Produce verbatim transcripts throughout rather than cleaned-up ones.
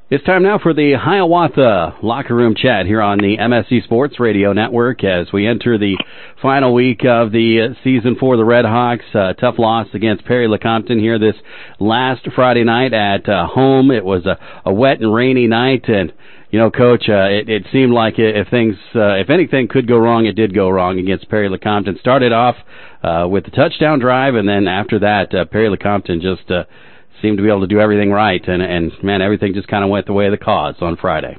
It's time now for the Hiawatha Locker Room Chat here on the M S C Sports Radio Network as we enter the final week of the season for the Red Hawks. Uh, tough loss against Perry Lecompton here this last Friday night at uh, home. It was a, a wet and rainy night, and you know, Coach, uh, it, it seemed like if things, uh, if anything could go wrong, it did go wrong against Perry Lecompton. Started off uh, with the touchdown drive, and then after that, uh, Perry Lecompton just uh, seemed to be able to do everything right, and, and man, everything just kind of went the way of the cause on Friday.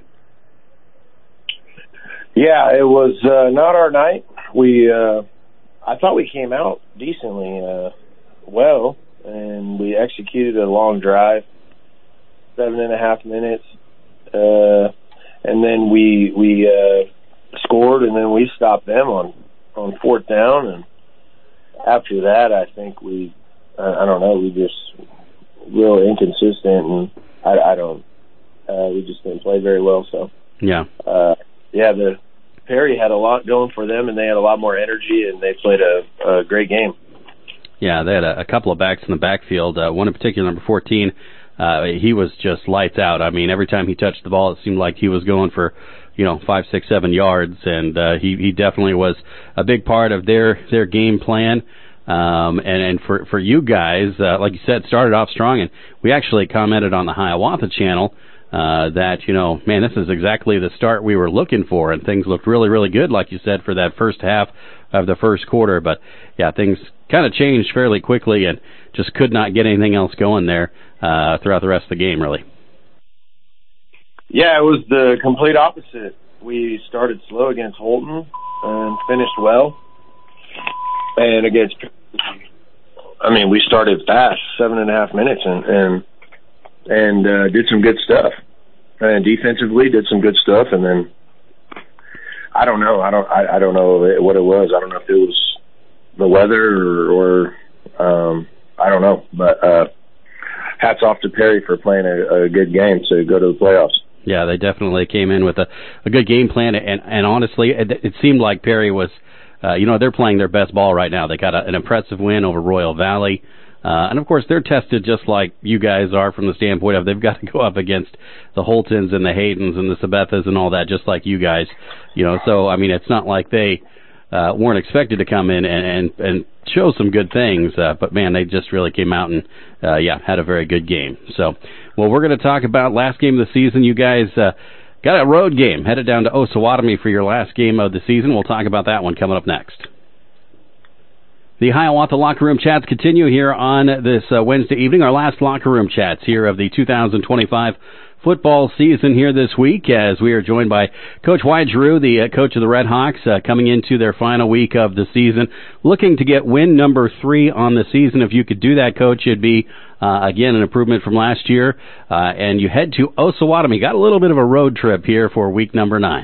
Yeah, it was uh, not our night. We, uh, I thought we came out decently uh, well, and we executed a long drive, seven and a half minutes, uh, and then we we uh, scored, and then we stopped them on on fourth down, and after that, I think we, uh, I don't know, we just real inconsistent, and I, I don't, uh, we just didn't play very well. So yeah, uh, yeah, the Perry had a lot going for them, and they had a lot more energy, and they played a, a great game. Yeah, they had a, a couple of backs in the backfield. Uh, one in particular, number fourteen. Uh, he was just lights out. I mean, every time he touched the ball, it seemed like he was going for, you know, five, six, seven yards, and uh, he he definitely was a big part of their their game plan. Um, and, and for, for you guys, uh, like you said, started off strong, and we actually commented on the Hiawatha channel, uh, that, you know, man, this is exactly the start we were looking for, and things looked really, really good, like you said, for that first half of the first quarter. But yeah, things kind of changed fairly quickly and just could not get anything else going there, uh, throughout the rest of the game, really. Yeah, it was the complete opposite. We started slow against Holton and finished well. And against, I mean, we started fast, seven and a half minutes, and and, and uh, did some good stuff. And defensively, did some good stuff. And then I don't know, I don't, I, I don't know what it was. I don't know if it was the weather or, or um, I don't know. But uh, hats off to Perry for playing a, a good game to go to the playoffs. Yeah, they definitely came in with a, a good game plan, and and honestly, it, it seemed like Perry was. Uh, you know, they're playing their best ball right now. They got a, an impressive win over Royal Valley. Uh, and, of course, they're tested just like you guys are from the standpoint of they've got to go up against the Holtons and the Haydens and the Sabethas and all that, just like you guys. You know, so, I mean, it's not like they uh, weren't expected to come in and, and, and show some good things. Uh, but, man, they just really came out and, uh, yeah, had a very good game. So, well, we're going to talk about last game of the season. You guys uh, got a road game, headed down to Osawatomie for your last game of the season. We'll talk about that one coming up next. The Hiawatha Locker Room Chats continue here on this uh, Wednesday evening. Our last Locker Room Chats here of the two thousand twenty-five football season here this week, as we are joined by Coach Wyatt Giroux, the uh, coach of the Red Hawks, uh, coming into their final week of the season, looking to get win number three on the season. If you could do that, Coach, it'd be, uh, again, an improvement from last year. Uh, and you head to Osawatomie. Got a little bit of a road trip here for week number nine.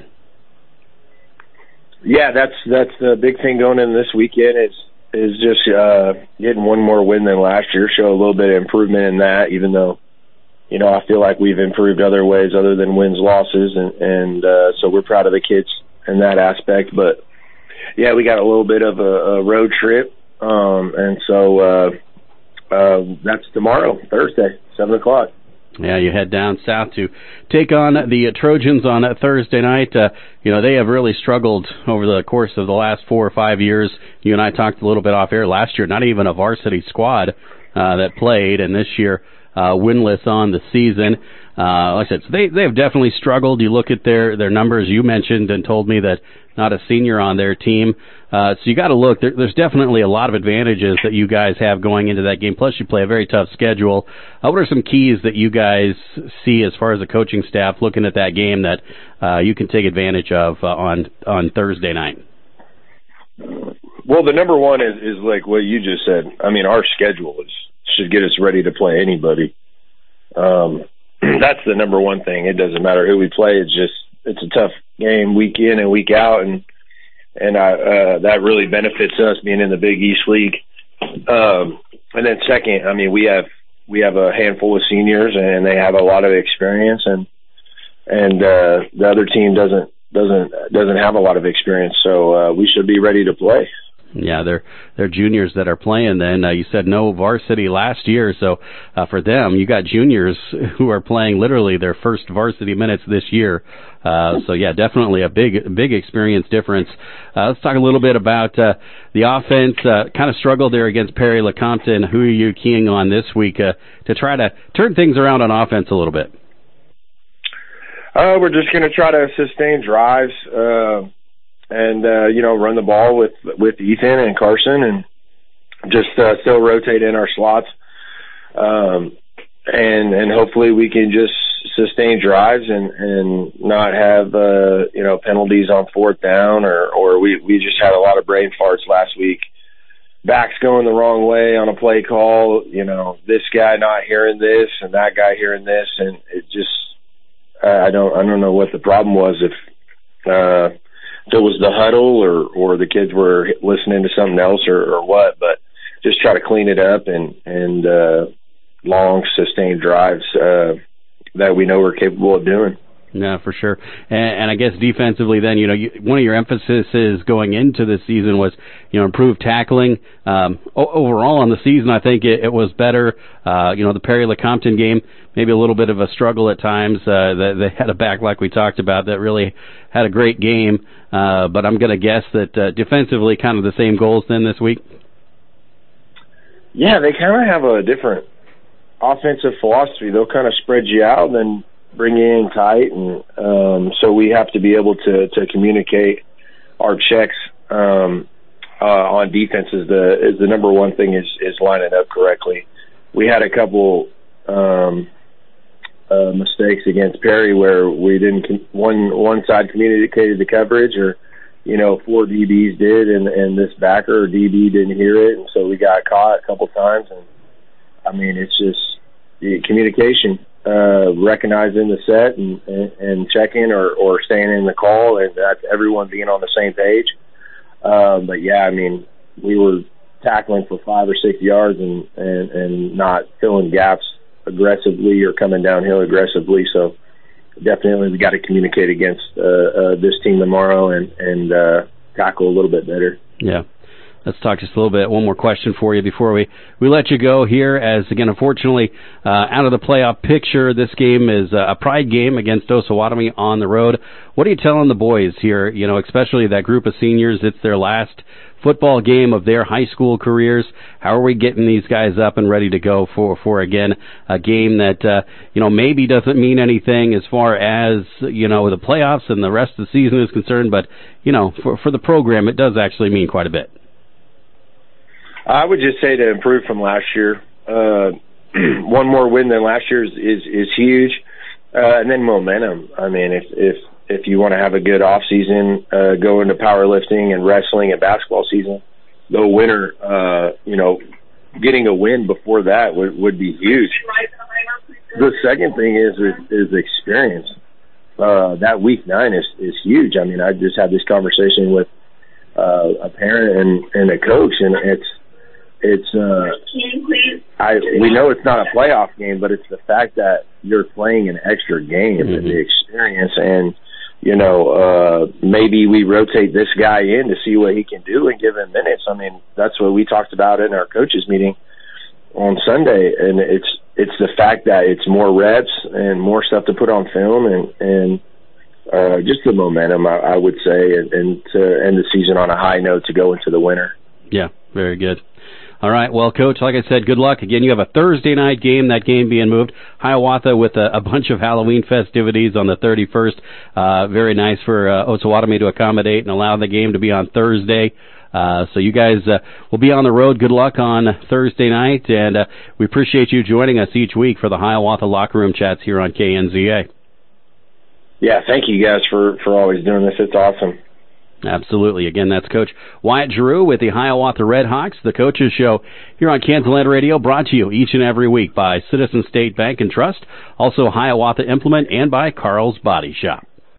Yeah, that's that's the big thing going in this weekend is is just uh, getting one more win than last year, show a little bit of improvement in that, even though, you know, I feel like we've improved other ways other than wins, losses, and, and uh, so we're proud of the kids in that aspect. But, yeah, we got a little bit of a, a road trip, um, and so uh, uh, that's tomorrow, Thursday, seven o'clock. Yeah, you head down south to take on the Trojans on Thursday night. Uh, you know, they have really struggled over the course of the last four or five years. You and I talked a little bit off air last year, not even a varsity squad uh, that played, and this year uh, winless on the season. Uh, like I said, so they, they have definitely struggled. You look at their, their numbers. You mentioned and told me that not a senior on their team. Uh, so you got to look. There, there's definitely a lot of advantages that you guys have going into that game. Plus, you play a very tough schedule. Uh, what are some keys that you guys see as far as the coaching staff looking at that game that uh, you can take advantage of uh, on on Thursday night? Well, the number one is, is like what you just said. I mean, our schedule is, should get us ready to play anybody. Um, that's the number one thing. It doesn't matter who we play. It's just it's a tough game week in and week out, and and I, uh, that really benefits us being in the Big East League. Um, and then second, I mean, we have we have a handful of seniors, and they have a lot of experience, and and uh, the other team doesn't doesn't doesn't have a lot of experience, so uh, we should be ready to play. Yeah, they're they're juniors that are playing then. Uh, you said no varsity last year, so uh, for them, you got juniors who are playing literally their first varsity minutes this year. Uh, so, yeah, definitely a big big experience difference. Uh, let's talk a little bit about uh, the offense. Uh, kind of struggled there against Perry Lecompton. Who are you keying on this week uh, to try to turn things around on offense a little bit? Uh, we're just going to try to sustain drives. Uh And, uh, you know, run the ball with, with Ethan and Carson and just, uh, still rotate in our slots. Um, and, and hopefully we can just sustain drives and, and not have, uh, you know, penalties on fourth down or, or we, we just had a lot of brain farts last week. Backs going the wrong way on a play call, you know, this guy not hearing this and that guy hearing this. And it just, uh, I don't, I don't know what the problem was if, uh, if it was the huddle or, or the kids were listening to something else or, or what, but just try to clean it up and, and, uh, long sustained drives, uh, that we know we're capable of doing. Yeah, for sure. And, and I guess defensively then, you know, you, one of your emphases going into this season was, you know, improved tackling. Um, o- overall on the season, I think it, it was better. Uh, you know, the Perry Lecompton game, maybe a little bit of a struggle at times. Uh, they, they had a back like we talked about that really had a great game. Uh, but I'm going to guess that uh, defensively kind of the same goals then this week. Yeah, they kind of have a different offensive philosophy. They'll kind of spread you out and then bring you in tight, and um, so we have to be able to, to communicate our checks um, uh, on defense. Is the is the number one thing is is lining up correctly. We had a couple um, uh, mistakes against Perry where we didn't com- one one side communicated the coverage, or you know four D Bs did, and and this backer or D B didn't hear it, and so we got caught a couple times. And I mean, it's just the communication. Uh, recognizing the set and, and, and checking or, or staying in the call, and that's everyone being on the same page. Um, but yeah, I mean, we were tackling for five or six yards and, and, and not filling gaps aggressively or coming downhill aggressively. So definitely we got to communicate against uh, uh, this team tomorrow and, and uh, tackle a little bit better. Yeah. Let's talk just a little bit. One more question for you before we, we let you go here. As, again, unfortunately, uh, out of the playoff picture, this game is a pride game against Osawatomie on the road. What are you telling the boys here, you know, especially that group of seniors? It's their last football game of their high school careers. How are we getting these guys up and ready to go for, for again, a game that, uh, you know, maybe doesn't mean anything as far as, you know, the playoffs and the rest of the season is concerned, but, you know, for, for the program, it does actually mean quite a bit. I would just say to improve from last year. Uh, one more win than last year is is, is huge, uh, and then momentum. I mean, if if if you want to have a good off season, uh, go into powerlifting and wrestling and basketball season, the winner, uh, you know, getting a win before that would would be huge. The second thing is is, is experience. Uh, that week nine is is huge. I mean, I just had this conversation with uh, a parent and and a coach, and it's. It's uh, I we know it's not a playoff game, but it's the fact that you're playing an extra game mm-hmm. and the experience, and you know uh, maybe we rotate this guy in to see what he can do and give him minutes. I mean, that's what we talked about in our coaches meeting on Sunday, and it's it's the fact that it's more reps and more stuff to put on film, and and uh, just the momentum, I, I would say, and, and to end the season on a high note to go into the winter. Yeah, very good. All right, well, Coach, like I said, good luck. Again, you have a Thursday night game, that game being moved. Hiawatha with a, a bunch of Halloween festivities on the thirty-first. Uh, very nice for uh, Osawatomie to accommodate and allow the game to be on Thursday. Uh, so you guys uh, will be on the road. Good luck on Thursday night, and uh, we appreciate you joining us each week for the Hiawatha Locker Room Chats here on K N Z A. Yeah, thank you guys for, for always doing this. It's awesome. Absolutely. Again, that's Coach Wyatt Giroux with the Hiawatha Redhawks, the Coaches Show here on Kansas Radio, brought to you each and every week by Citizen State Bank and Trust, also Hiawatha Implement, and by Carl's Body Shop.